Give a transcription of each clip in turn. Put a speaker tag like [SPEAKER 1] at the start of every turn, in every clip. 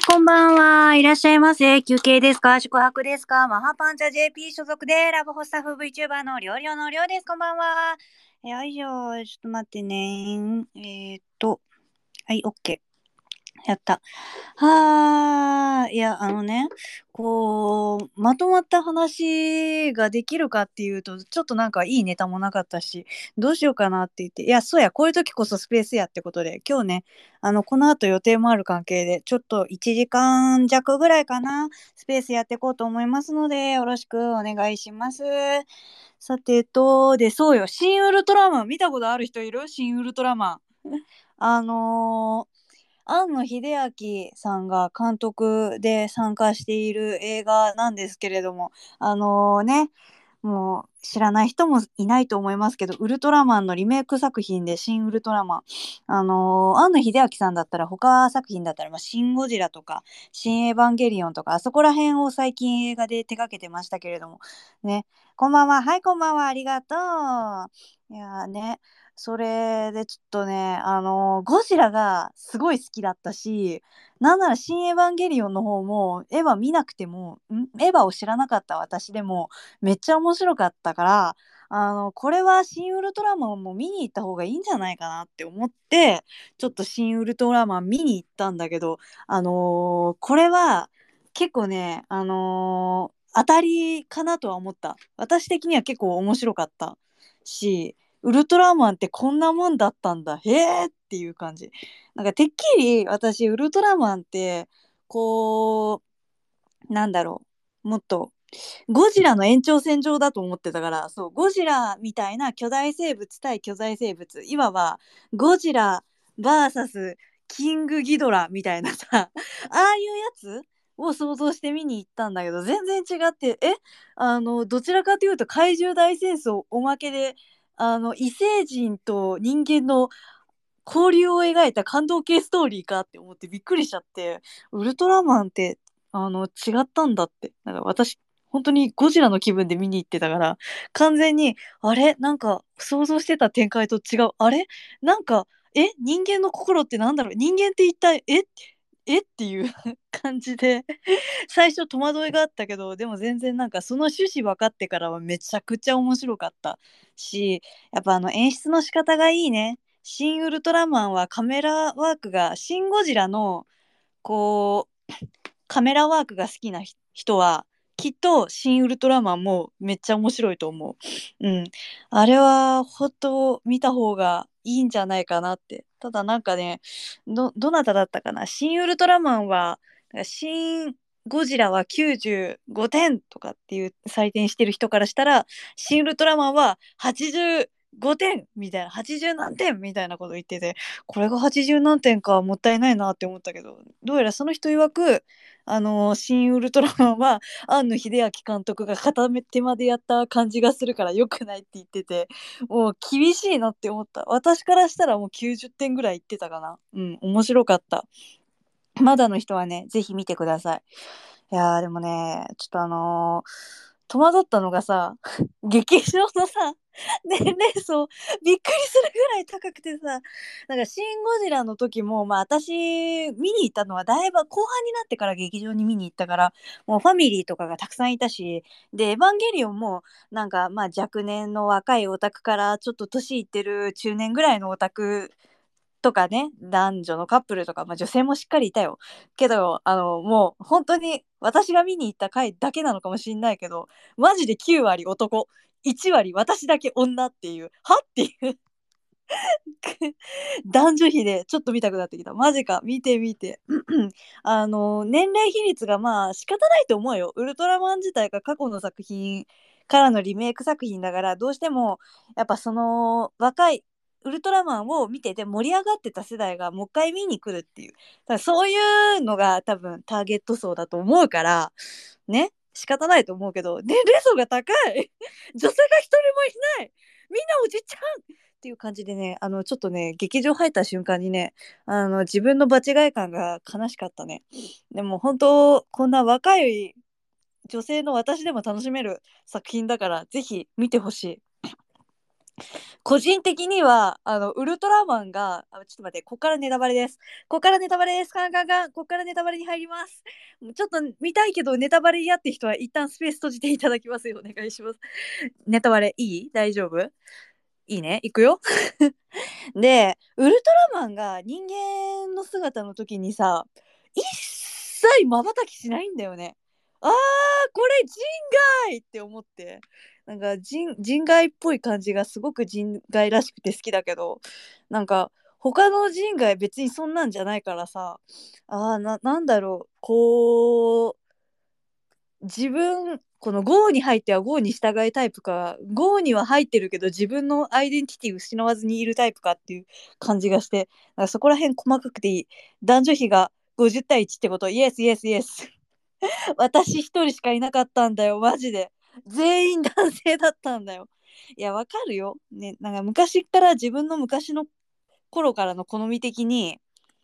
[SPEAKER 1] こんばんは。いらっしゃいませ。休憩ですか？宿泊ですか？マハパンチャ JP 所属でラブホスタッフ VTuber のりょうりょうのりょうです。こんばんは。よいしょ。ちょっと待ってね。はい、OK。やった。いや、まとまった話ができるかっていうと、ちょっとなんかいいネタもなかったし、どうしようかなって言って、いや、そうや、こういう時こそスペースやってことで、今日ね、この後予定もある関係で、ちょっと1時間弱ぐらいかな、スペースやっていこうと思いますので、よろしくお願いします。さてそうよ、新ウルトラマン見たことある人いる？新ウルトラマン。あのー庵野秀明さんが監督で参加している映画なんですけれども、もう知らない人もいないと思いますけど、ウルトラマンのリメイク作品で新ウルトラマン、庵野秀明さんだったら他作品だったら、シン・ゴジラとか新エヴァンゲリオンとかあそこら辺を最近映画で手掛けてましたけれどもね。こんばんは。はい、こんばんは。ありがとう。いやーね、それでちょっとね、ゴジラがすごい好きだったし、なんなら新エヴァンゲリオンの方もエヴァ見なくてもエヴァを知らなかった私でもめっちゃ面白かったから、これは新ウルトラマンも見に行った方がいいんじゃないかなって思って、ちょっと新ウルトラマン見に行ったんだけど、これは結構ね、当たりかなとは思った。私的には結構面白かったし、ウルトラマンってこんなもんだったんだ、へえっていう感じ。なんかてっきり私ウルトラマンってこなんだろもっとゴジラの延長線上だと思ってたから、そう、ゴジラみたいな巨大生物対巨大生物、いわばゴジラ VS キングギドラみたいなさ、ああいうやつを想像して見に行ったんだけど、全然違って、どちらかというと怪獣大戦争おまけで、異星人と人間の交流を描いた感動系ストーリーかって思ってびっくりしちゃって、ウルトラマンって違ったんだって。なんか私本当にゴジラの気分で見に行ってたから、完全にあれなんか想像してた展開と違う、あれなんか人間の心ってなんだろう、人間って一体っていう感じで最初戸惑いがあったけど、でも全然なんかその趣旨分かってからはめちゃくちゃ面白かったし、やっぱ演出の仕方がいいね。新ウルトラマンはカメラワークが、シン・ゴジラのこうカメラワークが好きな人はきっと新ウルトラマンもめっちゃ面白いと思う。うん。あれは本当見た方がいいんじゃないかなって。ただなんかね、どなただったかな。新ウルトラマンは、新ゴジラは95点とかっていう採点してる人からしたら、新ウルトラマンは85点みたいな、80何点みたいなこと言ってて、これが80何点かもったいないなって思ったけど、どうやらその人曰く、新ウルトラマンは庵野秀明監督が片手間でやった感じがするから良くないって言ってて、もう厳しいなって思った。私からしたらもう90点ぐらいいってたかな。うん、面白かった。まだの人はね、ぜひ見てください。いやーでもね、ちょっと戸惑ったのがさ、劇場のさ、年齢層びっくりするぐらい高くてさ、なんかシン・ゴジラの時も、まあ私見に行ったのはだいぶ後半になってから劇場に見に行ったから、もうファミリーとかがたくさんいたし、で、エヴァンゲリオンもなんかまあ若年の若いオタクからちょっと年いってる中年ぐらいのオタクとかね、男女のカップルとか、まあ、女性もしっかりいたよ。けど、もう本当に私が見に行った回だけなのかもしんないけど、マジで9割男、1割私だけ女っていう、はっていう男女比でちょっと見たくなってきた。マジか、見てみて。年齢比率がまあ仕方ないと思うよ。ウルトラマン自体が過去の作品からのリメイク作品だから、どうしてもやっぱその若いウルトラマンを見てて盛り上がってた世代がもう一回見に来るっていう。だからそういうのが多分ターゲット層だと思うから、ね、仕方ないと思うけど、年齢層が高い女性が一人もいない、みんなおじちゃんっていう感じでね、ちょっとね、劇場入った瞬間にね、自分の場違い感が悲しかったね。でも本当、こんな若い女性の私でも楽しめる作品だから、ぜひ見てほしい。 個人的にはウルトラマンがちょっと待って、ここからネタバレです。ここからネタバレです。カンカンカン、ここからネタバレに入ります。ちょっと見たいけどネタバレ嫌って人は一旦スペース閉じていただきますよ。お願いします。ネタバレいい？大丈夫？いいね、いくよ。でウルトラマンが人間の姿の時にさ、一切まばたきしないんだよね。あー、これ人外って思って、なんか人外っぽい感じがすごく人外らしくて好きだけど、なんか他の人外別にそんなんじゃないからさ、なんだろう、こう自分この GO に入っては GO に従いタイプか、 GO には入ってるけど自分のアイデンティティ失わずにいるタイプかっていう感じがして、なんかそこら辺細かくていい。男女比が50対1ってこと？イエスイエスイエス。私一人しかいなかったんだよマジで。全員男性だったんだよ。いやわかるよね。なんか昔から自分の昔の頃からの好み的に、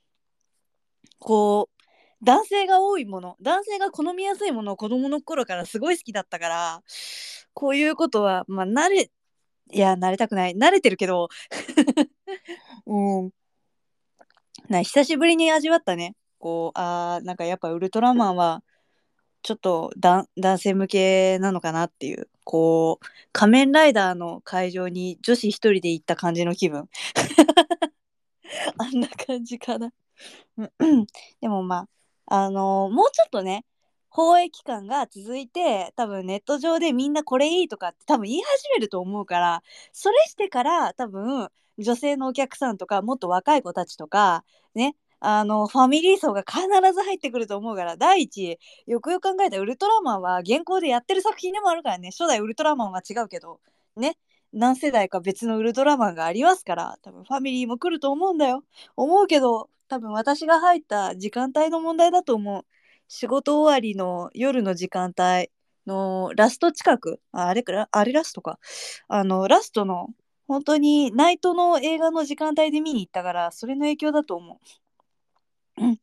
[SPEAKER 1] こう男性が多いもの、男性が好みやすいものを子供の頃からすごい好きだったから、こういうことはまあ慣れたくない、慣れてるけどうん、久しぶりに味わったね。なんかやっぱウルトラマンはちょっと男性向けなのかなっていう、仮面ライダーの会場に女子一人で行った感じの気分。あんな感じかな。でもまあ、もうちょっとね、放映期間が続いて、多分ネット上でみんなこれいいとかって多分言い始めると思うから、それしてから多分女性のお客さんとかもっと若い子たちとかね、ファミリー層が必ず入ってくると思うから、第一よくよく考えたらウルトラマンは現行でやってる作品でもあるからね。初代ウルトラマンは違うけどね、何世代か別のウルトラマンがありますから、多分ファミリーも来ると思うんだよ。思うけど、多分私が入った時間帯の問題だと思う。仕事終わりの夜の時間帯のラスト近く、あれラストか。ラストの本当にナイトの映画の時間帯で見に行ったから、それの影響だと思う。うん。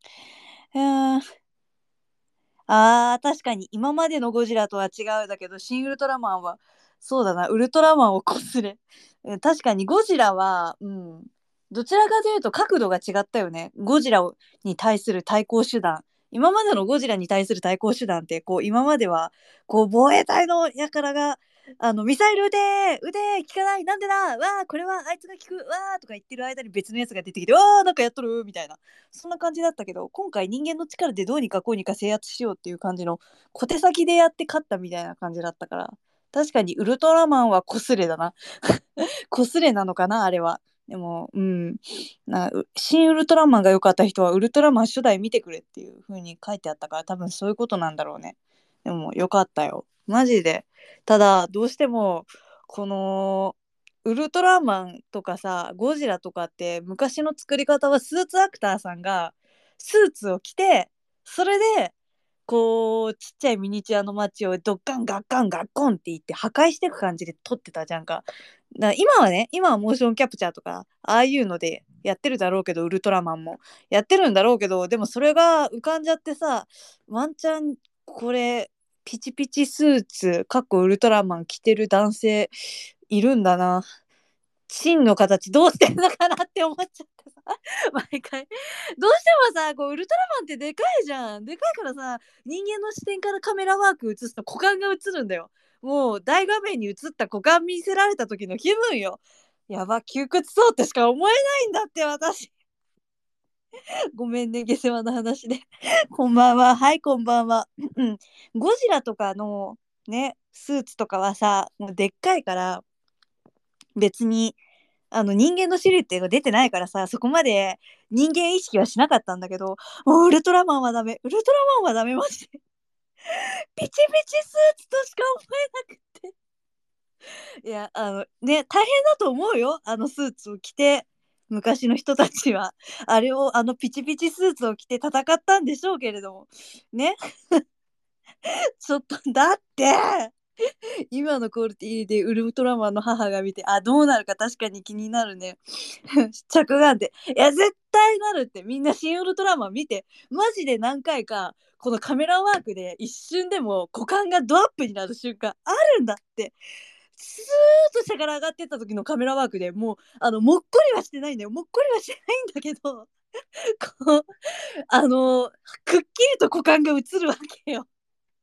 [SPEAKER 1] 確かに今までのゴジラとは違うだけど、新ウルトラマンはそうだな、ウルトラマンをこすれ。確かにゴジラは、どちらかというと角度が違ったよね。ゴジラに対する対抗手段、今までのゴジラに対する対抗手段って、今までは防衛隊の輩がミサイル撃て効かない、なんでだわあ、これはあいつが効くわあとか言ってる間に別のやつが出てきて、わあなんかやっとるみたいな、そんな感じだったけど、今回人間の力でどうにかこうにか制圧しようっていう感じの小手先でやって勝ったみたいな感じだったから、確かにウルトラマンはこすれだな。こすれなのかなあれは。でも新ウルトラマンが良かった人はウルトラマン初代見てくれっていう風に書いてあったから、多分そういうことなんだろうね。でも良かったよマジで。ただどうしてもこのウルトラマンとかさ、ゴジラとかって昔の作り方はスーツアクターさんがスーツを着て、それでちっちゃいミニチュアの街をドッカンガッカンガッコンって言って破壊していく感じで撮ってたじゃんか。だから今はモーションキャプチャーとかああいうのでやってるだろうけど、ウルトラマンもやってるんだろうけど、でもそれが浮かんじゃってさ、ワンチャンこれピチピチスーツかっこウルトラマン着てる男性いるんだな。芯の形どうしてんのかなって思っちゃってさ、毎回どうしてもさ、ウルトラマンってでかいじゃん。でかいからさ、人間の視点からカメラワーク映すと股間が映るんだよ。もう大画面に映った股間見せられた時の気分よ。やば、窮屈そうってしか思えないんだって私。ごめんね、下世話の話で。こんばんは。はい、こんばんは。ゴジラとかのね、スーツとかはさ、もうでっかいから、別に人間のシルエットが出てないからさ、そこまで人間意識はしなかったんだけど、もうウルトラマンはダメ、ウルトラマンはダメマジで。ピチピチスーツとしか思えなくて。いや大変だと思うよ、あのスーツを着て。昔の人たちはあれをピチピチスーツを着て戦ったんでしょうけれどもね。ちょっとだって今のクオリティでウルトラマンの母が見て、どうなるか確かに気になるね。着眼点。いや、絶対なるって。みんな新ウルトラマン見て。マジで何回か、このカメラワークで一瞬でも股間がドアップになる瞬間あるんだって。 スーッと下から上がってった時のカメラワークでもうもっこりはしてないんだよ。もっこりはしてないんだけど、こうくっきりと股間が映るわけよ。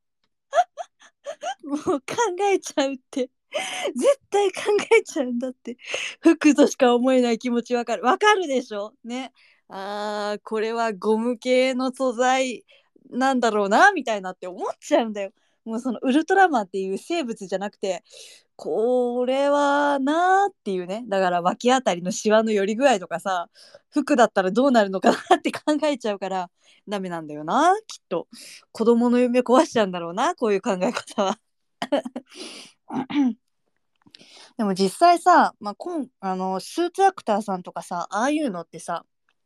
[SPEAKER 1] もう考えちゃうって。絶対考えちゃうんだって。服としか思えない気持ちわかる。わかるでしょね。これはゴム系の素材なんだろうなみたいなって思っちゃうんだよ。もうそのウルトラマンっていう生物じゃなくて、これはなーっていうね。だから脇あたりのシワの寄り具合とかさ、服だったらどうなるのかなって考えちゃうからダメなんだよな、きっと。子供の夢壊しちゃうんだろうな、こういう考え方は。でも実際さ、まあ、スーツアクターさんとかさ、ああいうのってさ、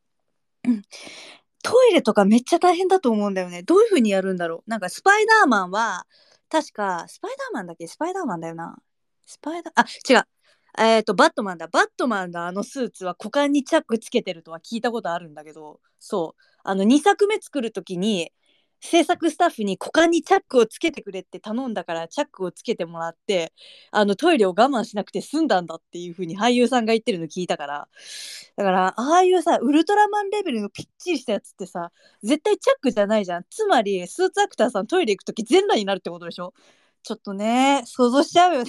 [SPEAKER 1] トイレとかめっちゃ大変だと思うんだよね。どういう風にやるんだろう。なんかスパイダーマンは、確か、スパイダーマンだっけ、スパイダーマンだよな。違う。バットマンだ。バットマンのあのスーツは股間にチャックつけてるとは聞いたことあるんだけど、そう。2作目作るときに、制作スタッフに股間にチャックをつけてくれって頼んだからチャックをつけてもらってトイレを我慢しなくて済んだんだっていう風に俳優さんが言ってるの聞いたから、だからああいうさウルトラマンレベルのぴっちりしたやつってさ絶対チャックじゃないじゃん。つまりスーツアクターさんトイレ行く時全裸になるってことでしょ。ちょっとね想像しちゃうよね。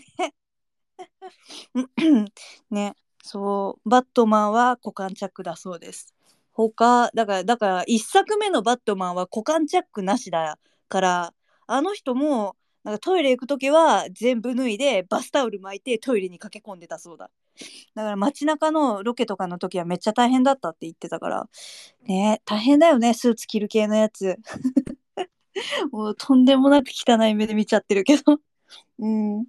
[SPEAKER 1] ね、そうバットマンは股間チャックだそうです。だから一作目のバットマンは股間チャックなしだからあの人もなんかトイレ行く時は全部脱いでバスタオル巻いてトイレに駆け込んでたそうだ。だから街中のロケとかの時はめっちゃ大変だったって言ってたからね。大変だよねスーツ着る系のやつ。もうとんでもなく汚い目で見ちゃってるけど。うん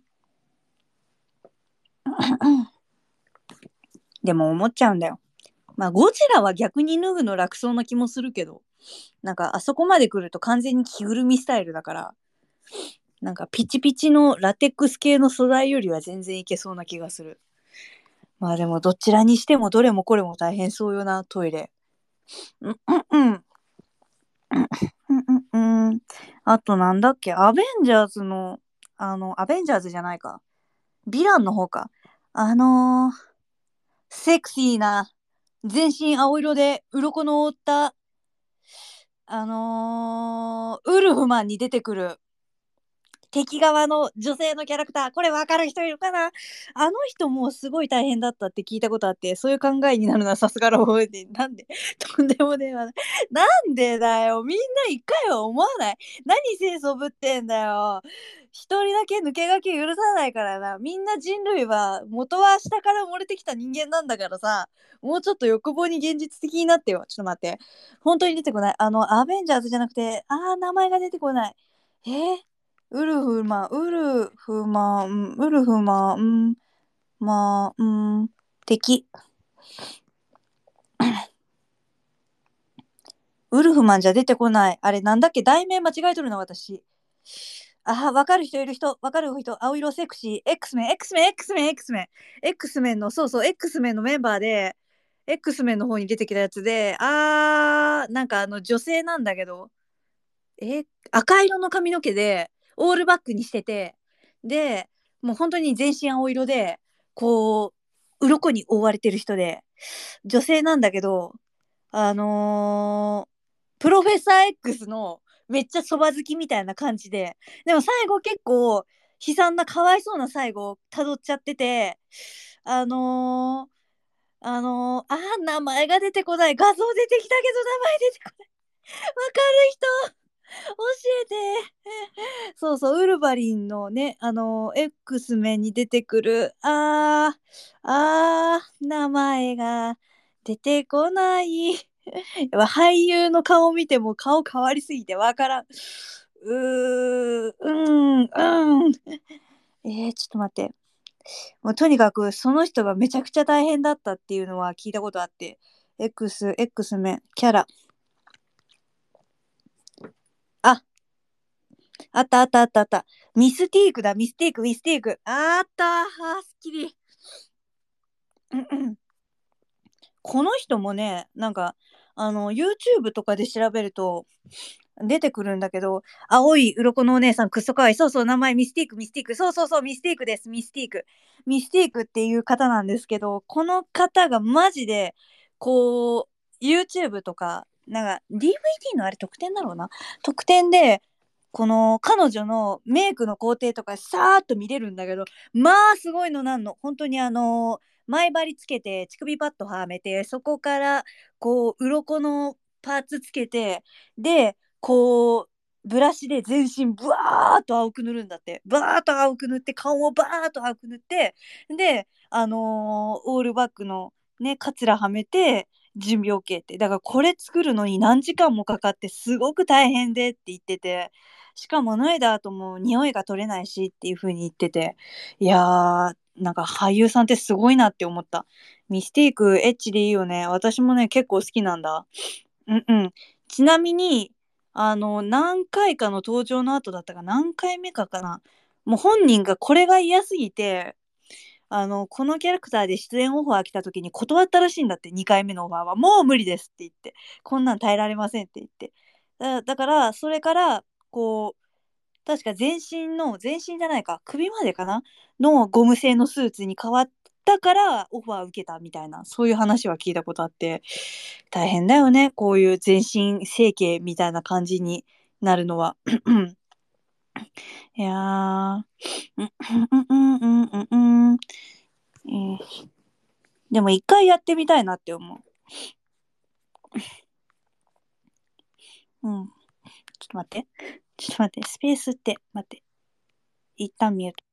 [SPEAKER 1] でも思っちゃうんだよ。まあゴジラは逆に脱ぐの楽そうな気もするけど、なんかあそこまで来ると完全に着ぐるみスタイルだから、なんかピチピチのラテックス系の素材よりは全然いけそうな気がする。まあでもどちらにしてもどれもこれも大変そうよな、トイレ。うんうんうん。うんうんうん。あとなんだっけ、アベンジャーズの、アベンジャーズじゃないか。ヴィランの方か。セクシーな、全身青色で鱗の覆った、ウルフマンに出てくる敵側の女性のキャラクター、これ分かる人いるかな。あの人もすごい大変だったって聞いたことあって、そういう考えになるのはさすがラフォーディ。なんでとんでもねえわ。なんでだよ。みんな一回は思わない。何清楚ぶってんだよ。一人だけ抜け駆け許さないからな。みんな人類は元は下から生まれてきた人間なんだからさ、もうちょっと欲望に現実的になってよ。ちょっと待って。本当に出てこない。アベンジャーズじゃなくて、名前が出てこない。えーウルフマン、ウルフマン、ウルフマン、まあ、敵。ウルフマンじゃ出てこない。あれ、なんだっけ、題名間違えとるの、私。わかる人いる人、わかる人、青色セクシー、X メン、X メン、X メン、X メン、X メンの、そうそう、X メンのメンバーで、X メンの方に出てきたやつで、なんか女性なんだけど、赤色の髪の毛でオールバックにしてて、でもう本当に全身青色でこう鱗に覆われてる人で女性なんだけど、あのプロフェッサー X のめっちゃそば好きみたいな感じで、でも最後結構悲惨なかわいそうな最後をたどっちゃってて、あの名前が出てこない。画像出てきたけど名前出てこない。わかる人教えて。そうそう、ウルヴァリンのね、X メンに出てくる、名前が出てこない。やっぱ俳優の顔見ても顔変わりすぎてわからん。うん。ちょっと待って。もうとにかくその人がめちゃくちゃ大変だったっていうのは聞いたことあって、X メン、キャラ。あ、あったあったあったあった。ミスティークだ、ミスティーク、ミスティーク。あったすっきり。この人もね、なんか、YouTube とかで調べると、 出てくるんだけど、青い鱗のお姉さんくっそかわいい。そうそう、名前ミスティーク、ミスティーク。そうそうそう、ミスティークです、ミスティーク。ミスティークっていう方なんですけど、この方がマジで、こう、YouTube とか、なんか DVD のあれ特典だろうな。特典で、この彼女のメイクの工程とかさーっと見れるんだけど、まあすごいのなんの。本当に前張りつけて、乳首パッドはめて、そこから、こう、鱗のパーツつけて、で、こう、ブラシで全身ブワーっと青く塗るんだって。バーっと青く塗って、顔もバーっと青く塗って、で、オールバックのね、カツラはめて、準備 OK って。だからこれ作るのに何時間もかかってすごく大変でって言ってて、しかも脱いだ後も匂いが取れないしっていう風に言ってて、いやー、なんか俳優さんってすごいなって思った。ミスティークエッチでいいよね。私もね、結構好きなんだ。うんうん。ちなみに、何回かの登場の後だったか何回目かかな。もう本人がこれが嫌すぎて、このキャラクターで出演オファー来た時に断ったらしいんだって、2回目のオファーは。もう無理ですって言って。こんなん耐えられませんって言って。だから、それから、こう、確か全身じゃないか、首までかなのゴム製のスーツに変わったからオファー受けたみたいな、そういう話は聞いたことあって、大変だよね、こういう全身整形みたいな感じになるのは。いやー、うんうんうんうんうんうん。でも一回やってみたいなって思う。うん。ちょっと待って。ちょっと待って。スペースって、待って。一旦ミュート。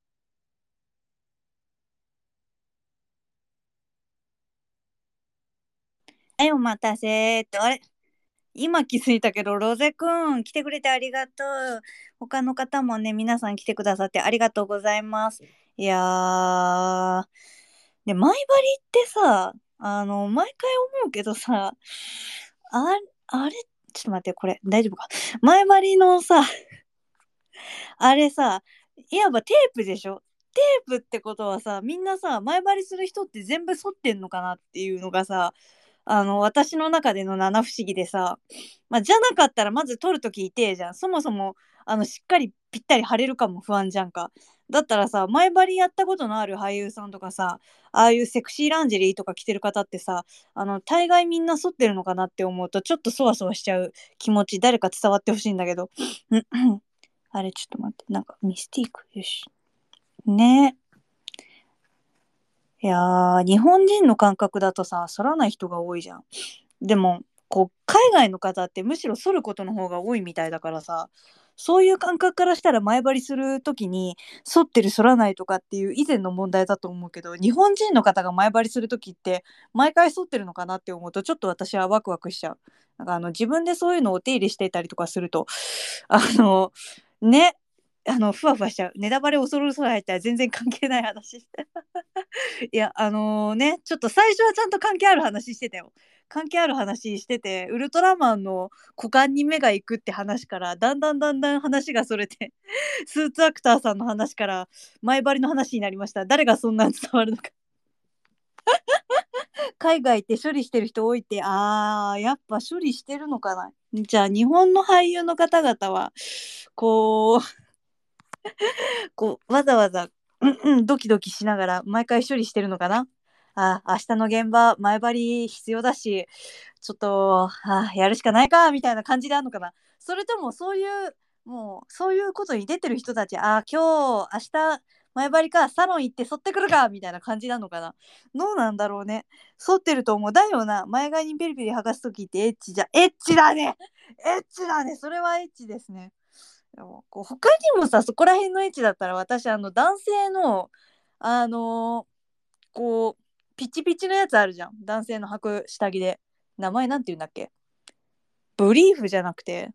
[SPEAKER 1] はい、お待たせって、あれ今気づいたけど、ロゼくん、来てくれてありがとう。他の方もね、皆さん来てくださってありがとうございます。いやー、で、前張りってさ、毎回思うけどさ、あれ、ちょっと待って、これ、大丈夫か。前張りのさ、あれさ、いわばテープでしょ。テープってことはさ、みんなさ、前張りする人って全部剃ってんのかなっていうのがさ、私の中での七不思議でさ、まあ、じゃなかったらまず撮るとき痛えじゃん。そもそも、しっかりぴったり貼れるかも不安じゃんか。だったらさ、前張りやったことのある俳優さんとかさ、ああいうセクシーランジェリーとか着てる方ってさ、大概みんな剃ってるのかなって思うと、ちょっとそわそわしちゃう気持ち、誰か伝わってほしいんだけど。あれ、ちょっと待って。なんか、ミスティーク。よし。ね。いやー、日本人の感覚だとさ、反らない人が多いじゃん。でも、こう、海外の方ってむしろ反ることの方が多いみたいだからさ、そういう感覚からしたら前張りするときに、反ってる反らないとかっていう以前の問題だと思うけど、日本人の方が前張りするときって、毎回反ってるのかなって思うと、ちょっと私はワクワクしちゃう。なんか自分でそういうのをお手入れしてたりとかすると、あの、ね、ふわふわしちゃう。ネタバレ恐る恐る入ったら全然関係ない話して。いや、ね、ちょっと最初はちゃんと関係ある話してたよ。関係ある話してて、ウルトラマンの股間に目が行くって話から、だんだん話がそれて、スーツアクターさんの話から前張りの話になりました。誰がそんなに伝わるのか。海外って処理してる人多いって、やっぱ処理してるのかな。じゃあ、日本の俳優の方々は、こう、わざわざ、ドキドキしながら毎回処理してるのかな。明日の現場、前張り必要だし、ちょっと、やるしかないか、みたいな感じであるのかな。それとも、もう、そういうことに出てる人たち、今日、明日、前張りか、サロン行って剃ってくるか、みたいな感じなのかな。どうなんだろうね。剃ってると思う。だよな。前髪にペリペリ剥がすときってエッチだね。エッチだね。それはエッチですね。でもこう他にもさ、そこら辺の位置だったら私男性のあのこうピチピチのやつあるじゃん、男性の履く下着で。名前なんて言うんだっけ。ブリーフじゃなくて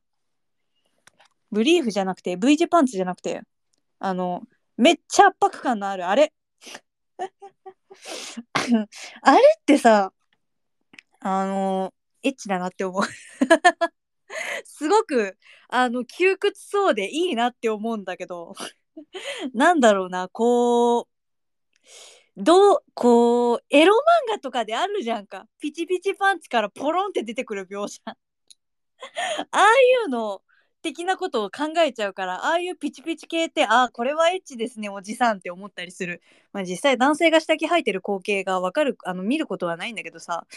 [SPEAKER 1] V 字パンツじゃなくて、あのめっちゃ圧迫感のあるあれ。あれってさ、あのエッチだなって思う。すごく窮屈そうでいいなって思うんだけど、なんだろうな、エロ漫画とかであるじゃんか。ピチピチパンツからポロンって出てくる描写。ああいうの、 的なことを考えちゃうから、ああいうピチピチ系って、これはエッチですねおじさんって思ったりする。まあ実際男性が下着履いてる光景がわかる、見ることはないんだけどさ。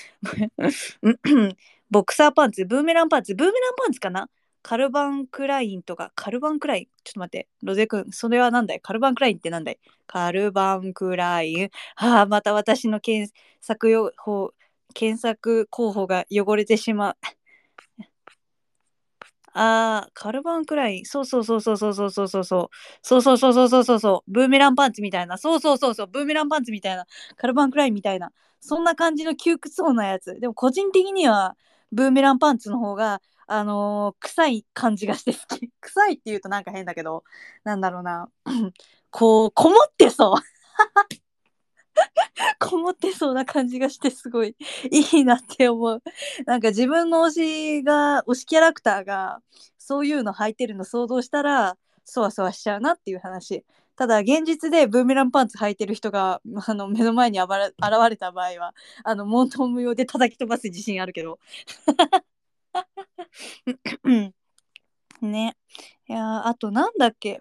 [SPEAKER 1] ボクサーパンツ、ブーメランパンツかな。カルバンクラインとか、カルバンクライン、ちょっと待って、ロゼ君、それはなんだい、カルバンクラインってなんだい。カルバンクライン。また私の検索候補が汚れてしまう。カルバンクライン。そうそうそうそうそうそうそうそうそう。そうそうそうそうそうそうそう。ブーメランパンツみたいな。そうそうそうそう。ブーメランパンツみたいな。カルバンクラインみたいな。そんな感じの窮屈そうなやつ。でも個人的には、ブーメランパンツの方が、臭い感じがして好き。臭いって言うとなんか変だけど、なんだろうな。こう、こもってそう。こもってそうな感じがしてすごいいいなって思う。なんか自分の推しキャラクターがそういうの履いてるの想像したらそわそわしちゃうなっていう話。ただ現実でブーメランパンツ履いてる人が目の前に現れた場合は問答無用で叩き飛ばす自信あるけど。ね。いやあとなんだっけ、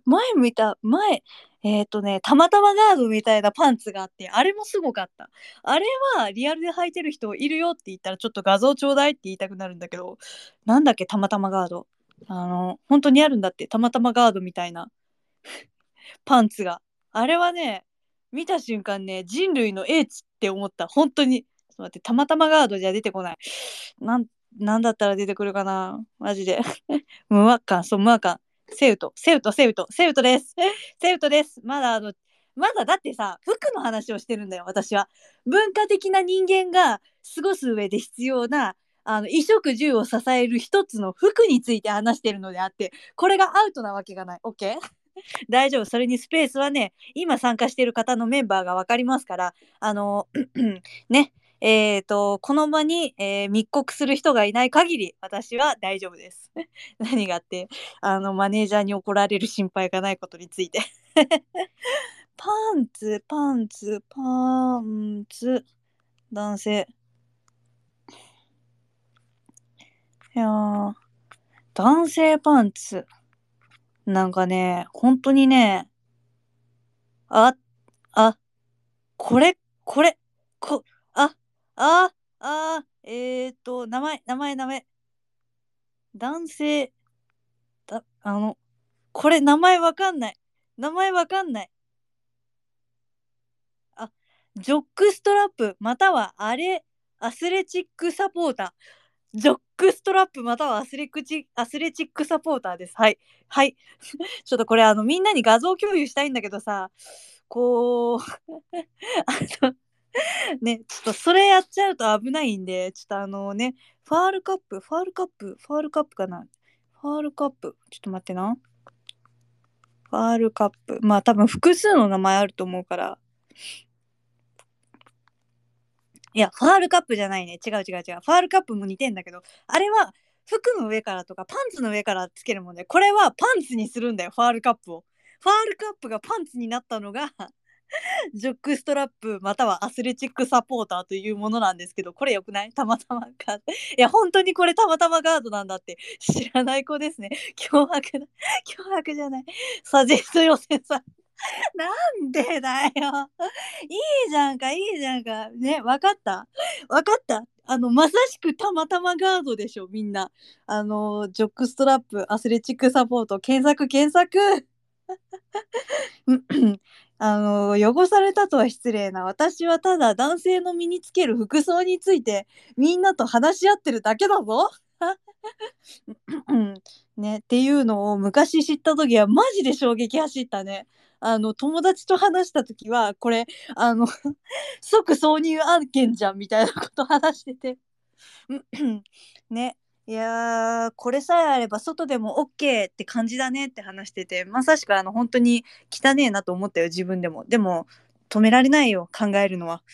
[SPEAKER 1] たまたまガードみたいなパンツがあって、あれもすごかった。あれはリアルで履いてる人いるよって言ったらちょっと画像ちょうだいって言いたくなるんだけど、なんだっけ、たまたまガード。本当にあるんだって、たまたまガードみたいなパンツが。あれはね、見た瞬間ね、人類の英知って思った。本当に。ちょっと待って、たまたまガードじゃ出てこない。なん、なんだったら出てくるかなマジで。無ア感、そう、無ア感。セウトです。セウトです。まだだってさ、服の話をしてるんだよ、私は。文化的な人間が過ごす上で必要な、衣食住を支える一つの服について話してるのであって、これがアウトなわけがない。OK？ 大丈夫。それにスペースはね、今参加している方のメンバーが分かりますから、ね、この場に、密告する人がいない限り、私は大丈夫です。何があって、マネージャーに怒られる心配がないことについて。パンツ、パンツ、パンツ、男性。いやー、男性パンツ。なんかね、本当にね、あ、あ、これ、これ、こ、あ、あ、名前。男性、これ名前わかんない。名前わかんない。あ、ジョックストラップ、またはアスレチックサポーター。ジョックストラップまたはアスレチックサポーターです。はい。はい。ちょっとこれみんなに画像共有したいんだけどさ、こう、のね、ちょっとそれやっちゃうと危ないんで、ちょっとファールカップかな。ファールカップ、ちょっと待ってな。ファールカップ。まあ多分複数の名前あると思うから。いや、ファールカップじゃないね。違う違う違う。ファールカップも似てんだけど、あれは服の上からとかパンツの上からつけるもんで、これはパンツにするんだよ、ファールカップを。ファールカップがパンツになったのがジョックストラップまたはアスレチックサポーターというものなんですけど、これよくない？たまたまガード。いや、本当にこれたまたまガードなんだって知らない子ですね。脅迫だ。脅迫じゃない。サジェスト予選さん。なんでだよ。いいじゃんか、いいじゃんか。ね、わかった。わかった。まさしくたまたまガードでしょ、みんな。ジョックストラップ、アスレチックサポート、検索。汚されたとは失礼な。私はただ男性の身につける服装についてみんなと話し合ってるだけだぞ。ね、っていうのを昔知った時はマジで衝撃走ったね。友達と話した時はこれあの即挿入案件じゃんみたいなこと話しててね。いやー、これさえあれば外でも OK って感じだねって話してて、まさしく本当に汚ねえなと思ったよ、自分でも。でも止められないよ、考えるのは。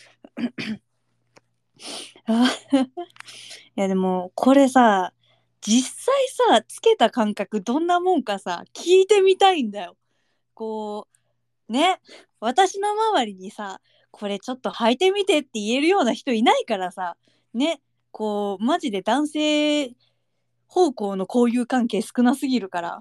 [SPEAKER 1] いやでもこれさ、実際さつけた感覚どんなもんかさ聞いてみたいんだよ。こね、私の周りにさ、これちょっと履いてみてって言えるような人いないからさ、ね、こうマジで男性方向の交友関係少なすぎるから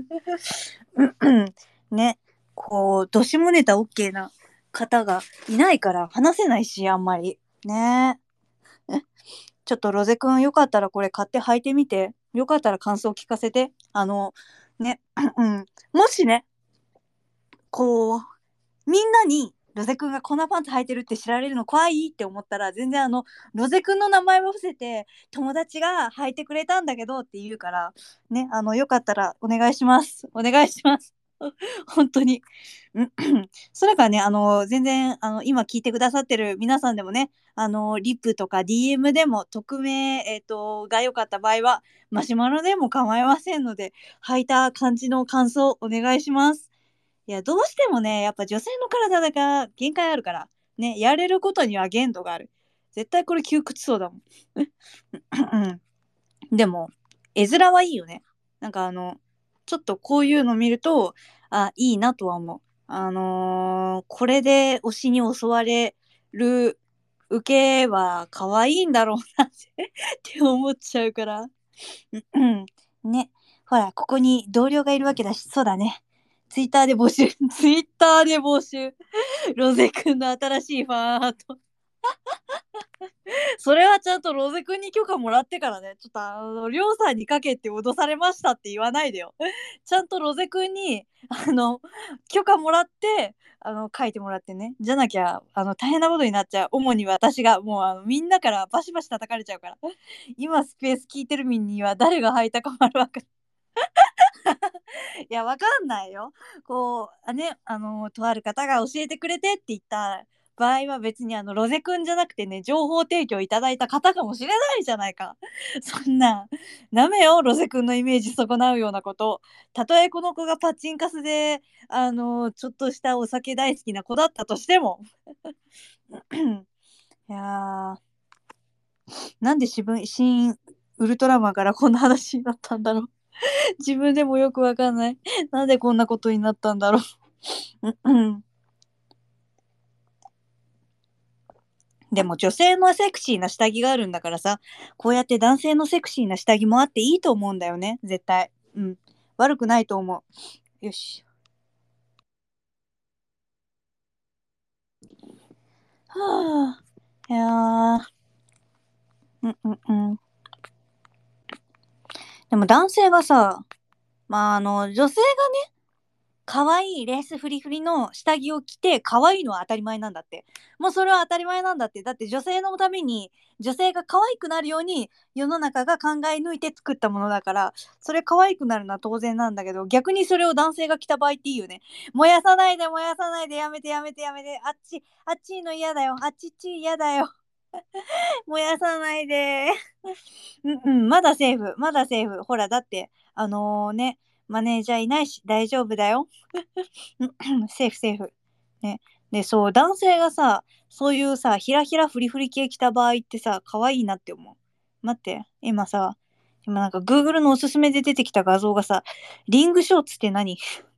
[SPEAKER 1] ね、こうどしもネタ OK な方がいないから話せないし、あんまりね。ちょっとロゼくんよかったらこれ買って履いてみて、よかったら感想聞かせて。ね、もしね、こうみんなにロゼくんがこんなパンツ履いてるって知られるの怖いって思ったら、全然ロゼくんの名前も伏せて、友達が履いてくれたんだけどって言うから、ね、よかったらお願いします。お願いします。本当に。それからね、全然、今聞いてくださってる皆さんでもね、リップとか DM でも、匿名、が良かった場合は、マシュマロでも構いませんので、履いた感じの感想お願いします。いや、どうしてもね、やっぱ女性の体だから限界あるから、ね、やれることには限度がある。絶対これ窮屈そうだもん。でも、絵面はいいよね。なんかちょっとこういうの見ると、あ、いいなとは思う。これで推しに襲われる受けは可愛いんだろうなって思っちゃうから。ね。ほら、ここに同僚がいるわけだし、そうだね。ツイッターで募集、ツイッターで募集。ロゼくんの新しいファンアート。それはちゃんとロゼくんに許可もらってからね。ちょっとりょうさんにかけて脅されましたって言わないでよ。ちゃんとロゼくんに、許可もらって、書いてもらってね。じゃなきゃ、大変なことになっちゃう。主に私が、もう、みんなからバシバシ叩かれちゃうから。今、スペース聞いてる身には誰が履いたかまるわかる。いや、わかんないよ。こう、ね、とある方が教えてくれてって言った場合は別にロゼくんじゃなくてね、情報提供いただいた方かもしれないじゃないか。そんな、ダメよ、ロゼくんのイメージ損なうようなこと。たとえこの子がパチンカスで、ちょっとしたお酒大好きな子だったとしても。いやー、なんで新ウルトラマンからこんな話になったんだろう。自分でもよくわかんない。なんでこんなことになったんだろう。でも女性のセクシーな下着があるんだからさ、こうやって男性のセクシーな下着もあっていいと思うんだよね、絶対。うん。悪くないと思う。よし。はあ。いやー。うんうんうん。でも男性がさ、まあ女性が可愛いレースフリフリの下着を着て可愛いのは当たり前なんだって。もうそれは当たり前なんだって。だって女性のために女性が可愛くなるように世の中が考え抜いて作ったものだから、それ可愛くなるのは当然なんだけど、逆にそれを男性が着た場合っていいよね。燃やさないで燃やさないで、やめてやめてやめて、あっちの嫌だよ、あっちっち嫌だよ。燃やさないで。うんうん、まだセーフ、まだセーフ。ほら、だって、ね、マネージャーいないし、大丈夫だよ。セーフ、セーフ。ね。で、そう、男性がさ、そういうさ、ひらひらフリフリ系着た場合ってさ、可愛いなって思う。待って、今さ、今なんか Google のおすすめで出てきた画像がさ、リングショーツって何？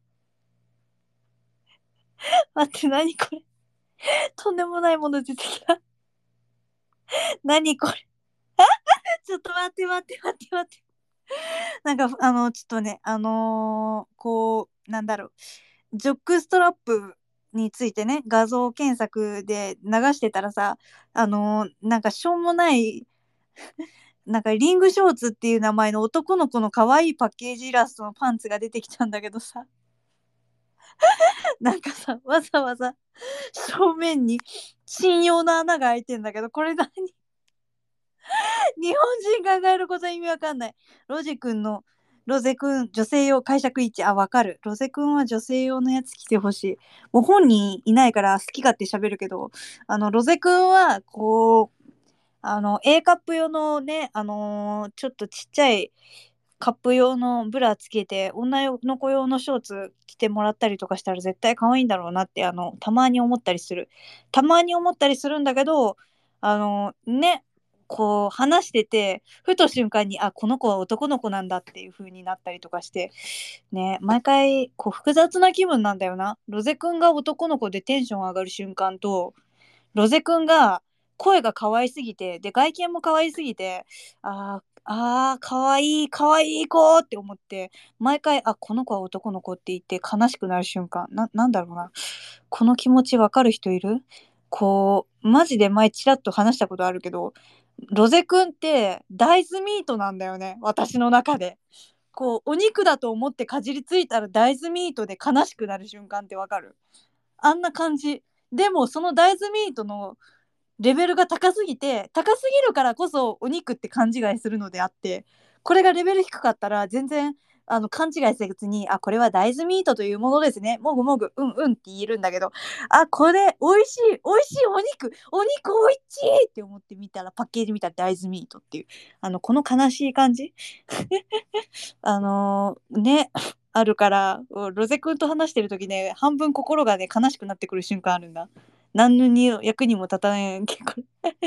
[SPEAKER 1] 待って、何これ？とんでもないもの出てきた。何これ？ちょっと待って待って待って待って。なんか、ちょっとね、こう、なんだろう、ジョックストラップについてね、画像検索で流してたらさ、なんかしょうもない、なんかリングショーツっていう名前の男の子の可愛いパッケージイラストのパンツが出てきたんだけどさ、なんかさ、わざわざ正面に信用の穴が開いてんだけど、これ何？日本人考えること意味わかんない。ロジ君の、ロゼ君、女性用解釈位置、あ、わかる。ロゼ君は女性用のやつ着てほしい。もう本人いないから好き勝手喋るけど、ロゼ君は、こう、A カップ用のね、ちょっとちっちゃいカップ用のブラつけて、女の子用のショーツ着てもらったりとかしたら絶対可愛いんだろうなって、たまに思ったりする。たまに思ったりするんだけど、ね、こう話してて、ふと瞬間に、あ、この子は男の子なんだっていう風になったりとかして、ね、毎回、こう複雑な気分なんだよな。ロゼくんが男の子でテンション上がる瞬間と、ロゼくんが声が可愛すぎて、で、外見も可愛すぎて、あーかわいい、かわいい子って思って、毎回、この子は男の子って言って悲しくなる瞬間、なんだろうな。この気持ちわかる人いる？こう、マジで前ちらっと話したことあるけど、ロゼくんって大豆ミートなんだよね、私の中で。こう、お肉だと思ってかじりついたら大豆ミートで悲しくなる瞬間ってわかる？あんな感じ。でも、その大豆ミートのレベルが高すぎるからこそお肉って勘違いするのであって、これがレベル低かったら全然勘違いせずに、これは大豆ミートというものですね、もぐもぐうんうんって言えるんだけど、これ美味しい美味しい、お肉美味しいって思って見たら、パッケージ見たら大豆ミートっていう、この悲しい感じね、あるから、ロゼ君と話してる時ね、半分心がね悲しくなってくる瞬間あるんだ。何のに役にも立たない結構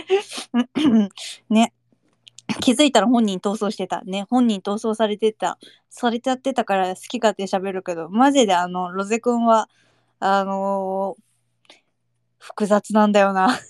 [SPEAKER 1] ね、気づいたら本人逃走してたね。本人逃走されちゃってたから好き勝手喋るけど、マジでロゼ君はあのー複雑なんだよな。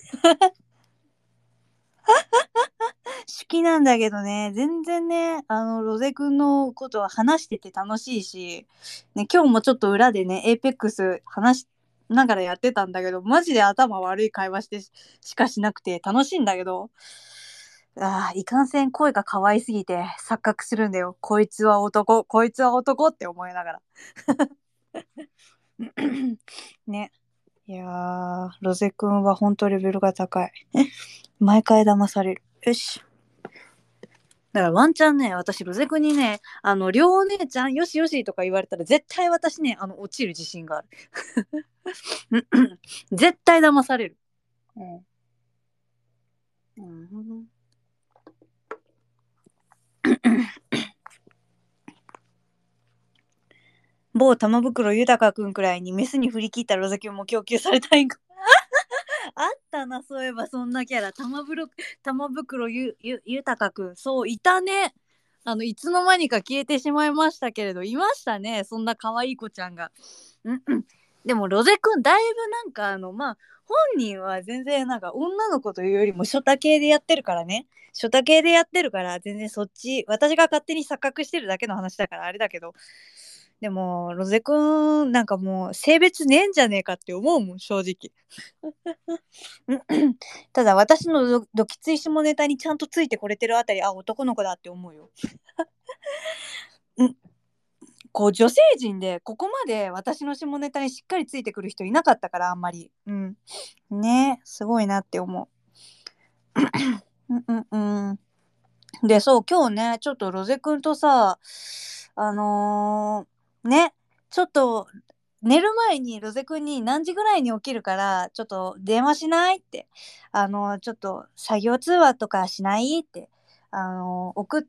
[SPEAKER 1] 好きなんだけどね、全然ね、ロゼ君のことは話してて楽しいし、ね、今日もちょっと裏でね、エーペックス話しながらやってたんだけど、マジで頭悪い会話しかしなくて楽しいんだけど、いかんせん声が可愛すぎて錯覚するんだよ。こいつは男、こいつは男って思いながら。ね。いやー、ロゼ君はほんとレベルが高い。毎回騙される。よし。だからワンチャンね、私、ロゼ君にね、りょうお姉ちゃん、よしよしとか言われたら、絶対私ね、落ちる自信がある。絶対騙される。うん。うん、某玉袋豊くんくらいにメスに振り切ったロゼキュンも供給されたいんか。あったな、そういえばそんなキャラ。玉袋豊くん。そう、いたね。いつの間にか消えてしまいましたけれど、いましたね。そんな可愛い子ちゃんが。うんうん。でも、ロゼくん、だいぶなんか、本人は全然なんか女の子というよりもショタ系でやってるからね。ショタ系でやってるから、全然そっち、私が勝手に錯覚してるだけの話だからあれだけど、でも、ロゼくん、なんかもう性別ねえんじゃねえかって思うもん、正直。ただ、私のドキツイ下ネタにちゃんとついてこれてるあたり、男の子だって思うよ。んこう、女性陣で、ここまで私の下ネタにしっかりついてくる人いなかったから、あんまり。うん。ね、すごいなって思う。うんうんうん。で、そう、今日ね、ちょっとロゼくんとさ、ね、ちょっと寝る前にロゼくんに何時ぐらいに起きるから、ちょっと電話しないって、ちょっと作業通話とかしないって、送って、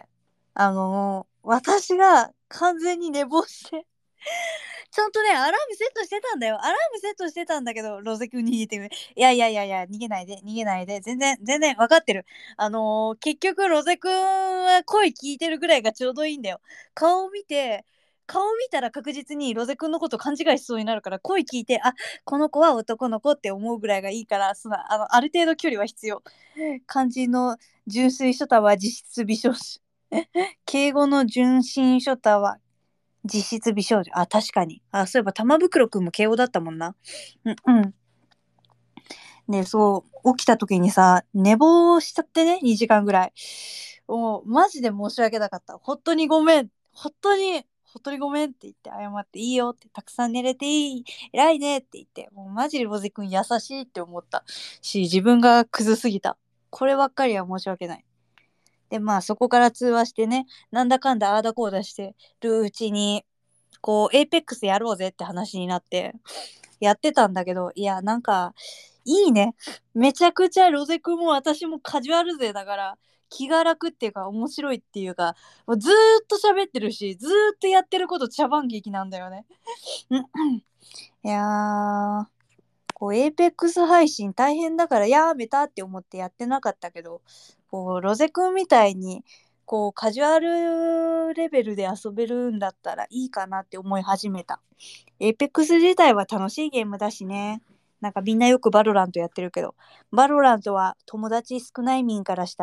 [SPEAKER 1] 私が完全に寝坊してちゃんとね、アラームセットしてたんだよ。アラームセットしてたんだけど、ロゼ君に逃げてくれ。いやいやいやいや、逃げないで、逃げないで。全然分かってる。結局、ロゼ君は声聞いてるぐらいがちょうどいいんだよ。顔を見て、顔見たら確実にロゼ君のこと勘違いしそうになるから、声聞いて、この子は男の子って思うぐらいがいいから、ある程度距離は必要。漢字の純粋書タは実質美少女。敬語の純真書タは実質美少女。確かに。そういえば玉袋くんも慶応だったもんな。うんうん。で、そう、起きた時にさ、寝坊しちゃってね、2時間ぐらい。もう、マジで申し訳なかった。本当にごめん。本当にごめんって言って謝っていいよって、たくさん寝れていい、偉いねって言って、もうマジでロゼくん優しいって思ったし、自分がクズすぎた。こればっかりは申し訳ない。で、まあそこから通話してね、なんだかんだああだこうだしてるうちに、こう、エイペックスやろうぜって話になって、やってたんだけど、いや、なんか、いいね。めちゃくちゃロゼ君も私もカジュアル勢だから、気が楽っていうか、面白いっていうか、もうずーっと喋ってるし、ずーっとやってること茶番劇なんだよね。いやー、こう、エイペックス配信大変だからやめたって思ってやってなかったけど、こう、ロゼ君みたいに、こう、カジュアルレベルで遊べるんだったらいいかなって思い始めた。エイペックス自体は楽しいゲームだしね。なんかみんなよくバロラントやってるけど、バロラントは友達少ない民からしたら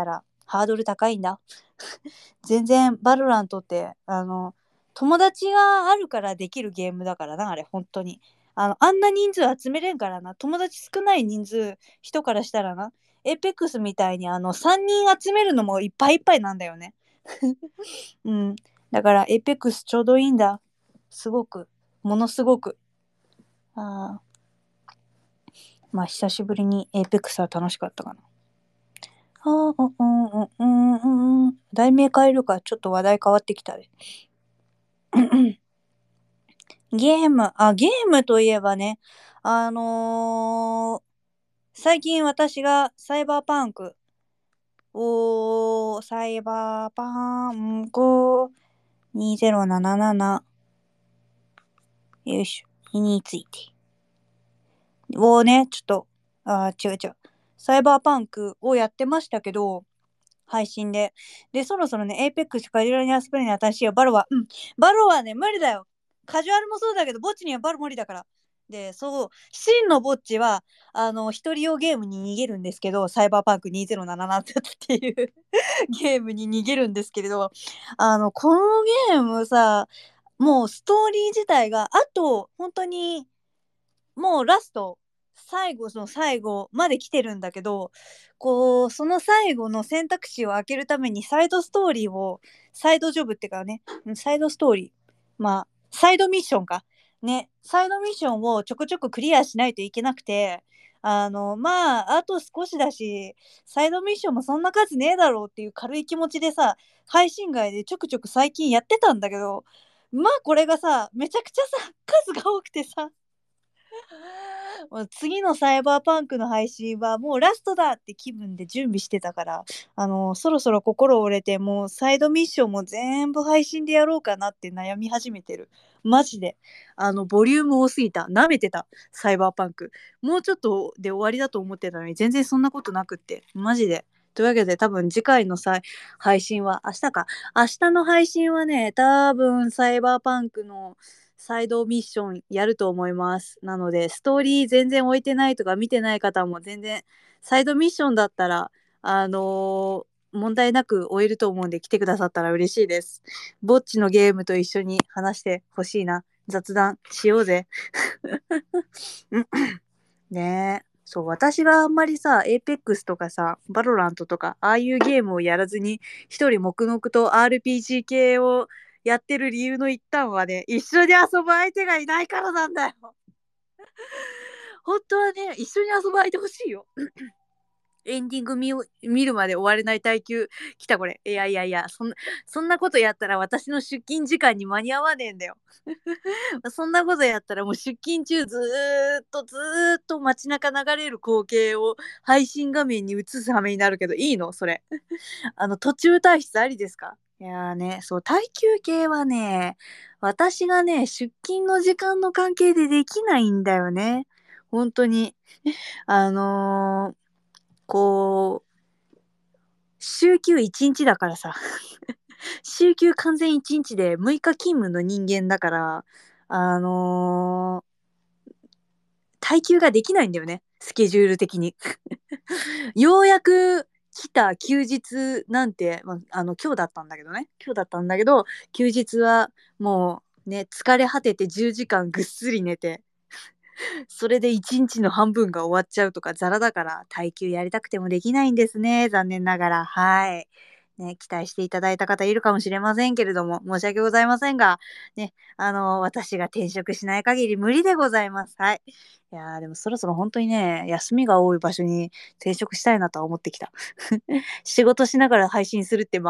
[SPEAKER 1] ハードル高いんだ。全然バロラントって友達があるからできるゲームだからな、あれ本当に。あんな人数集めれんからな。友達少ない人からしたらな、エイペックスみたいに3人集めるのもいっぱいいっぱいなんだよね。うん。だからエイペックスちょうどいいんだ。すごく。ものすごく。あまあ久しぶりにエイペックスは楽しかったかな。題名変えるか、ちょっと話題変わってきたで。ゲームといえばね、あのー最近私がサイバーパンク、サイバーパンク2077、よいしょ、について。をね、ちょっと、違う違う。サイバーパンクをやってましたけど、配信で。で、そろそろね、エイペックスカジュアルに遊べるに新しいよ。バロはね、無理だよ。カジュアルもそうだけど、ぼっちにはバロ無理だから。で、そう、真のぼっちは、一人用ゲームに逃げるんですけど、サイバーパンク2077っていうゲームに逃げるんですけれど、このゲームさ、もうストーリー自体が、あと、本当に、もうラスト、最後の最後まで来てるんだけど、こう、その最後の選択肢を開けるためにサイドストーリーを、サイドジョブっていうかね、サイドストーリー、まあ、サイドミッションか。ね、サイドミッションをちょくちょくクリアしないといけなくて、あと少しだし、サイドミッションもそんな数ねえだろうっていう軽い気持ちでさ、配信外でちょくちょく最近やってたんだけど、まあこれがさ、めちゃくちゃさ、数が多くてさ、もう次のサイバーパンクの配信はもうラストだって気分で準備してたから、そろそろ心折れて、もうサイドミッションも全部配信でやろうかなって悩み始めてる。マジで。ボリューム多すぎた。舐めてた。サイバーパンク。もうちょっとで終わりだと思ってたのに、全然そんなことなくって。マジで。というわけで多分次回の配信は明日か。明日の配信はね、多分サイバーパンクのサイドミッションやると思います。なので、ストーリー全然置いてないとか見てない方も全然、サイドミッションだったら、問題なく終えると思うんで来てくださったら嬉しいです。ぼっちのゲームと一緒に話してほしいな。雑談しようぜ。ねえ。そう、私があんまりさ、エイペックスとかさ、バロラントとか、ああいうゲームをやらずに、一人黙々と RPG 系をやってる理由の一端はね、一緒に遊ぶ相手がいないからなんだよ。本当はね、一緒に遊ぶ相手欲しいよ。エンディング見るまで終われない耐久来たこれ。いやいやいや、そんなことやったら私の出勤時間に間に合わねえんだよ。そんなことやったらもう出勤中ずーっと街中流れる光景を配信画面に映す羽目になるけど、いいのそれ。途中退出ありですか？いやーね、そう、耐久系はね、私がね、出勤の時間の関係でできないんだよね。本当に。あのーこう、週休1日だからさ。週休完全1日で6日勤務の人間だから、あのー耐久ができないんだよね。スケジュール的に。ようやく来た休日なんて、今日だったんだけどね。今日だったんだけど、休日はもうね、疲れ果てて10時間ぐっすり寝て、それで1日の半分が終わっちゃうとかザラだから、耐久やりたくてもできないんですね。残念ながら。はい。ね、期待していただいた方いるかもしれませんけれども、申し訳ございませんが、ね、私が転職しない限り無理でございます。はい。いやーでもそろそろ本当にね、休みが多い場所に転職したいなとは思ってきた。仕事しながら配信するって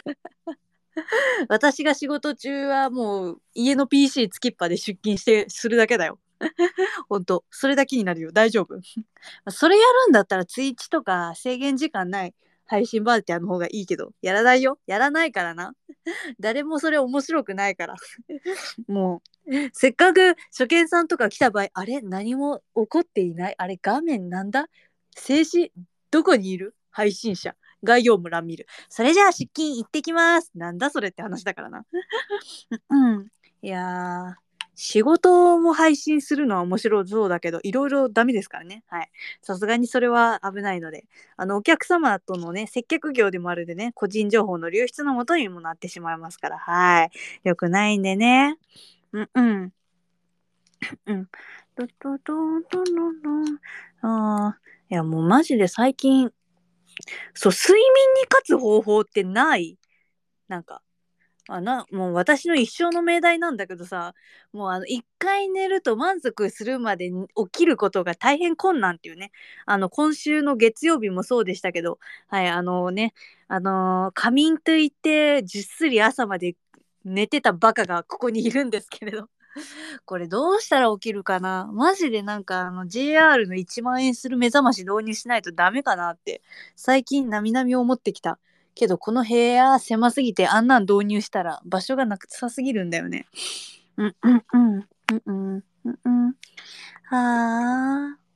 [SPEAKER 1] 私が仕事中はもう家の PC つきっぱで出勤するだけだよ。本当それだけになるよ。大丈夫。それやるんだったらツイッチとか制限時間ない配信バーティアの方がいいけど、やらないよ。やらないからな。誰もそれ面白くないから。もう、せっかく初見さんとか来た場合、あれ何も起こっていないあれ画面なんだ静止どこにいる配信者概要欄見る。それじゃあ出勤行ってきます。なんだそれって話だからな。うん。いやー、 仕事も配信するのは面白そうだけど、いろいろダメですからね。はい。さすがにそれは危ないので、お客様とのね、接客業でもあるんでね、個人情報の流出のもとにもなってしまいますから、はい。よくないんでね。うんうん。うん。ドドドンドンドンドン。ああ、いやもうマジで最近、そう、睡眠に勝つ方法ってない？なんか、もう私の一生の命題なんだけどさ、もう一回寝ると満足するまでに起きることが大変困難っていうね。今週の月曜日もそうでしたけど、はい、仮眠といってじっすり朝まで寝てたバカがここにいるんですけれど。これどうしたら起きるかな。マジでなんかJR の1万円する目覚まし導入しないとダメかなって最近なみなみ思ってきた。けどこの部屋狭すぎてあんなん導入したら場所がなくさすぎるんだよね。うんうんうんうんうんうんうん。はあ。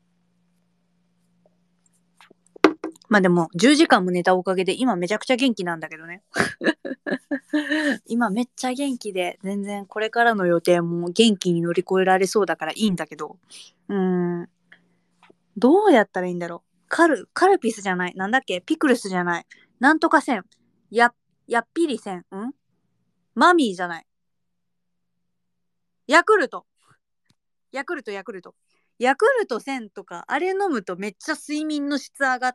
[SPEAKER 1] まあでも10時間も寝たおかげで今めちゃくちゃ元気なんだけどね。今めっちゃ元気で全然これからの予定も元気に乗り越えられそうだからいいんだけど。うーん。どうやったらいいんだろう。カルピスじゃない。なんだっけ、ピクルスじゃない。なんとかせん。やっぴりせん。マミーじゃない。ヤクルト。ヤクルト、ヤクルト。ヤクルト1000とか、あれ飲むとめっちゃ睡眠の質上がって、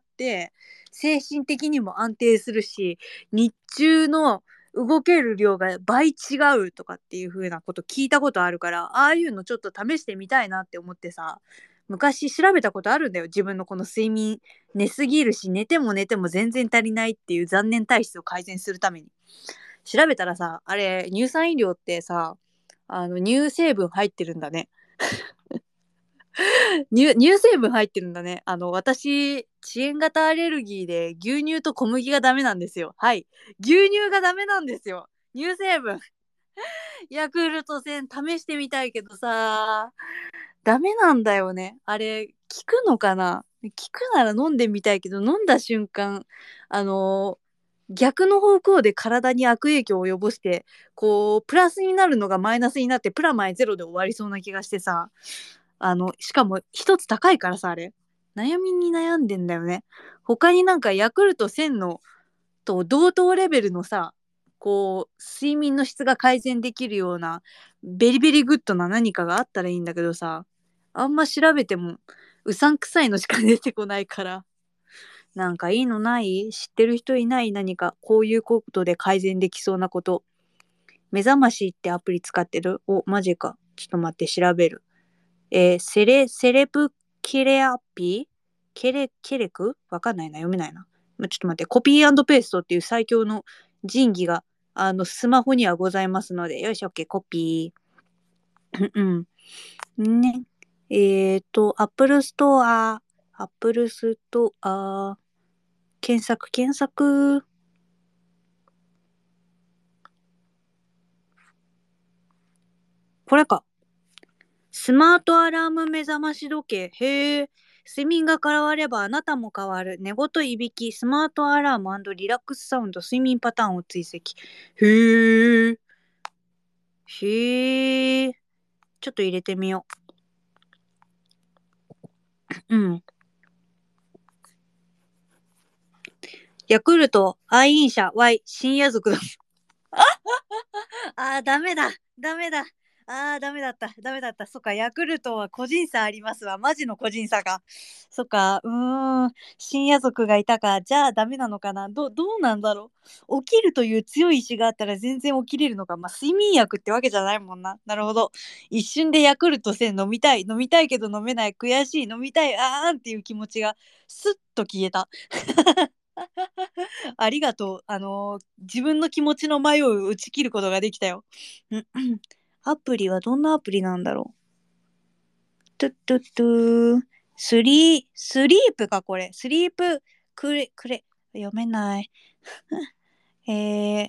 [SPEAKER 1] 精神的にも安定するし、日中の動ける量が倍違うとかっていう風なこと聞いたことあるから、ああいうのちょっと試してみたいなって思ってさ、昔調べたことあるんだよ。自分のこの睡眠、寝すぎるし、寝ても寝ても全然足りないっていう残念体質を改善するために。調べたらさ、あれ、乳酸飲料ってさ、乳成分入ってるんだね。乳成分入ってるんだね。私、遅延型アレルギーで牛乳と小麦がダメなんですよ。はい。牛乳がダメなんですよ。乳成分。ヤクルト1000試してみたいけどさ、ダメなんだよね。あれ、効くのかな？効くなら飲んでみたいけど、飲んだ瞬間、あの逆の方向で体に悪影響を及ぼして、こう、プラスになるのがマイナスになって、プラマイゼロで終わりそうな気がしてさ、しかも一つ高いからさ、あれ。悩みに悩んでんだよね。他になんかヤクルト1000のと同等レベルのさ、こう、睡眠の質が改善できるような、ベリベリグッドな何かがあったらいいんだけどさ、あんま調べても、うさんくさいのしか出てこないから、なんかいいのない？知ってる人いない？何か、こういうことで改善できそうなこと。目覚ましってアプリ使ってる？お、マジか。ちょっと待って、調べる。セレブケレアピーケレクわかんないな、読めないな。ちょっと待って、コピーペーストっていう最強の神器が、スマホにはございますので、よし、OK、コピー。うん。ね。アップルストア、アップルストア、検索、検索。これか。スマートアラーム目覚まし時計。へえ。睡眠が変わればあなたも変わる。寝言いびき、スマートアラームリラックスサウンド、睡眠パターンを追跡。へえ。へえ。ちょっと入れてみよう。うん。ヤクルト、愛飲者、Y、深夜族だ。あー、ダメだ。ダメだ。あー、ダメだった。ダメだった。そっか、ヤクルトは個人差ありますわ。マジの個人差が。そっか、深夜族がいたか。じゃあダメなのかな。どうなんだろう。起きるという強い意志があったら全然起きれるのか。まあ、睡眠薬ってわけじゃないもんな。なるほど。一瞬でヤクルト1000飲みたい。飲みたいけど飲めない。悔しい。飲みたい。あーんっていう気持ちがスッと消えた。ありがとう。自分の気持ちの迷いを打ち切ることができたよ。アプリはどんなアプリなんだろう。トゥットゥットゥー。スリープか、これ。スリープ、読めない。え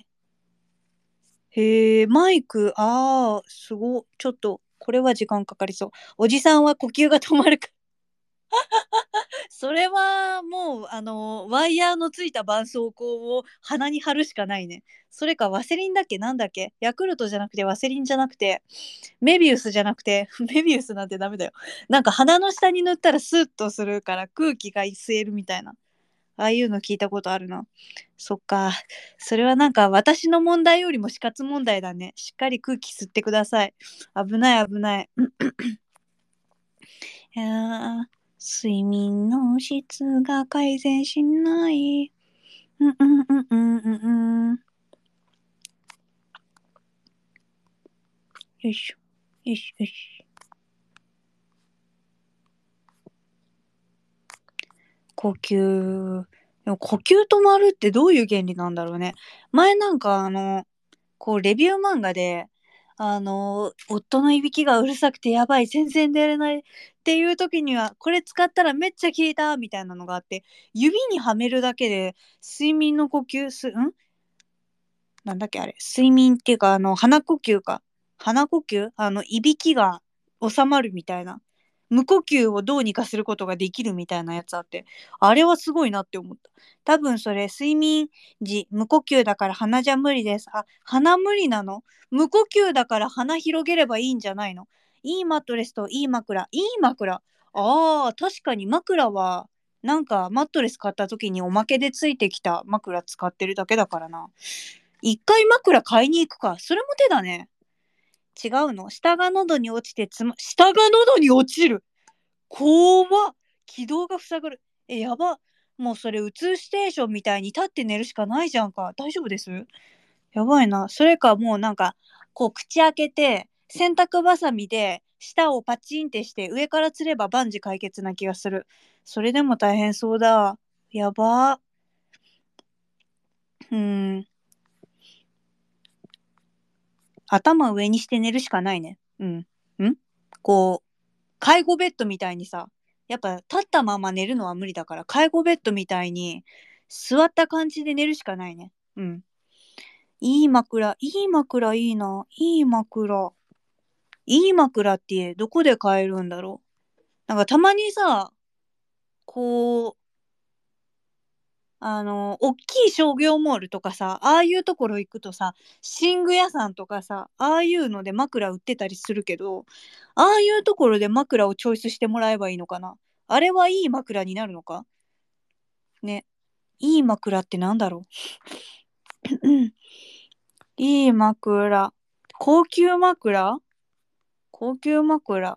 [SPEAKER 1] マイク、すご。ちょっと、これは時間かかりそう。おじさんは呼吸が止まるか。 それはもう、ワイヤーのついた絆創膏を鼻に貼るしかないね。それかワセリンだっけなんだっけヤクルトじゃなくてワセリンじゃなくて、メビウスじゃなくて、メビウスなんてダメだよ。なんか鼻の下に塗ったらスッとするから空気が吸えるみたいな。ああいうの聞いたことあるな。そっか。それはなんか私の問題よりも死活問題だね。しっかり空気吸ってください。危ない危ない。いやー睡眠の質が改善しない。うんうんうんうんうんうん。よいしょ。よいしょよし。呼吸。でも呼吸止まるってどういう原理なんだろうね。前なんかこうレビュー漫画で、夫のいびきがうるさくてやばい、全然出れないっていう時には、これ使ったらめっちゃ効いたみたいなのがあって、指にはめるだけで睡眠の呼吸なんだっけあれ。睡眠っていうか、鼻呼吸か。鼻呼吸いびきが収まるみたいな。無呼吸をどうにかすることができるみたいなやつあって、あれはすごいなって思った。多分それ、睡眠時、無呼吸だから鼻じゃ無理です。あ、鼻無理なの？無呼吸だから鼻広げればいいんじゃないの？いいマットレスといい枕。いい枕。ああ、確かに枕は、なんかマットレス買った時におまけでついてきた枕使ってるだけだからな。一回枕買いに行くか。それも手だね。違うの？下が喉に落ちて下が喉に落ちる。怖っ。気道が塞がる。やば。もうそれ、うつステーションみたいに立って寝るしかないじゃんか。大丈夫です？やばいな。それかもうなんか、こう口開けて、洗濯バサミで舌をパチンってして上から吊れば万事解決な気がする。それでも大変そうだ。やば。うーん。頭上にして寝るしかないね。うん。こう、介護ベッドみたいにさ、やっぱ立ったまま寝るのは無理だから、介護ベッドみたいに座った感じで寝るしかないね。うん。いい枕、いい枕いいな。いい枕。いい枕ってどこで買えるんだろう。なんかたまにさ、こう、大きい商業モールとかさ、ああいうところ行くとさ、寝具屋さんとかさ、ああいうので枕売ってたりするけど、ああいうところで枕をチョイスしてもらえばいいのかな。あれはいい枕になるのかね。いい枕ってなんだろう。いい枕。高級枕高級枕。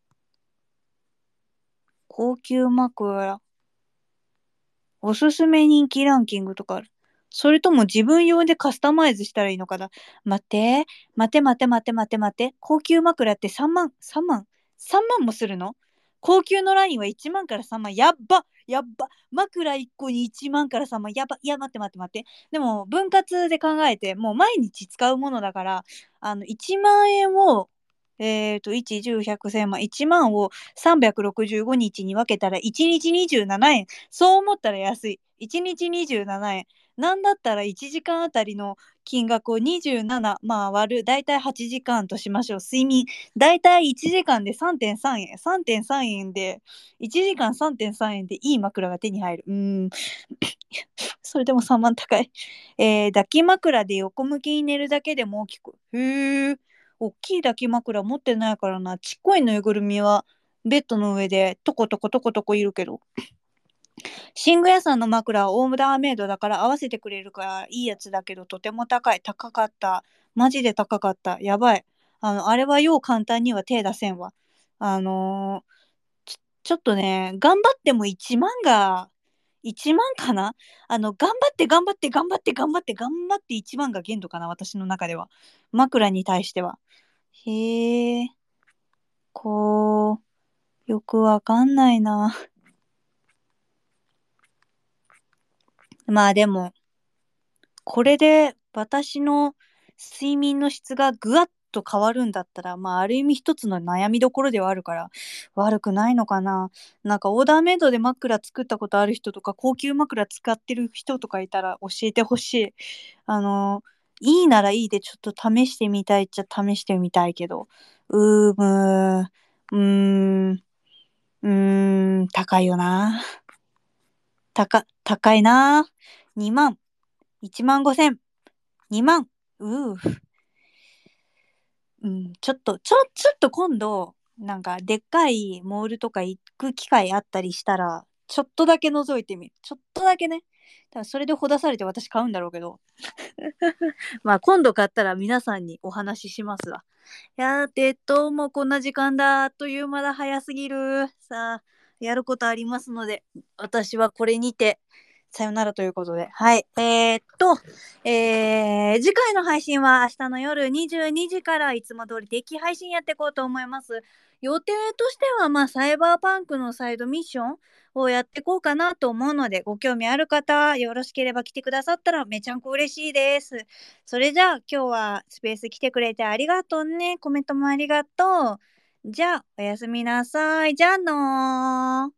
[SPEAKER 1] 高級枕。おすすめ人気ランキングとかある？それとも自分用でカスタマイズしたらいいのかな？待って、待て待て待て待て待て。高級枕って3万、3万、3万もするの？高級のラインは1万から3万。やっば、やっば。枕1個に1万から3万。やば、いや、待って待って待って。でも、分割で考えて、もう毎日使うものだから、1万円を、1、10、100、1000万。1万を365日に分けたら1日27円。そう思ったら安い。1日27円。なんだったら1時間あたりの金額を27、まあ割る、だいたい8時間としましょう。睡眠。だいたい1時間で3.3円。3.3円で、1時間3.3円でいい枕が手に入る。それでも3万高い。抱き枕で横向きに寝るだけでも大きく。へえ。大きい抱き枕持ってないからな。ちっこいぬいぐるみはベッドの上でトコトコトコトコいるけど。寝具屋さんの枕はオーダーメイドだから合わせてくれるからいいやつだけどとても高い。高かった。マジで高かった。やばい。あれはよう簡単には手出せんわ。あのーちょっとね、頑張っても1万が、1万かな。頑張って頑張って頑張って頑張って頑張って1万が限度かな、私の中では。枕に対しては。へえ、こよくわかんないな。まあでも、これで私の睡眠の質がぐわっと変わるんだったら、まあある意味一つの悩みどころではあるから悪くないのかな。なんかオーダーメイドで枕作ったことある人とか高級枕使ってる人とかいたら教えてほしい。あの、いいならいいでちょっと試してみたいっちゃ試してみたいけど。うーむ、うーん。 高いよな。高いな。2万、1万5千、2万。うー。ちょっと今度、なんか、でっかいモールとか行く機会あったりしたら、ちょっとだけ覗いてみる。ちょっとだけね。多分それでほだされて私買うんだろうけど。まあ、今度買ったら皆さんにお話ししますわ。いやー、もうこんな時間だ。あっという間だ。早すぎる。さあ、やることありますので、私はこれにて、さよならということで。はい。次回の配信は明日の夜22時からいつも通り定期配信やっていこうと思います。予定としては、まあ、サイバーパンクのサイドミッションをやっていこうかなと思うので、ご興味ある方、よろしければ来てくださったらめちゃんこ嬉しいです。それじゃあ、今日はスペース来てくれてありがとうね。コメントもありがとう。じゃあ、おやすみなさい。じゃあのー。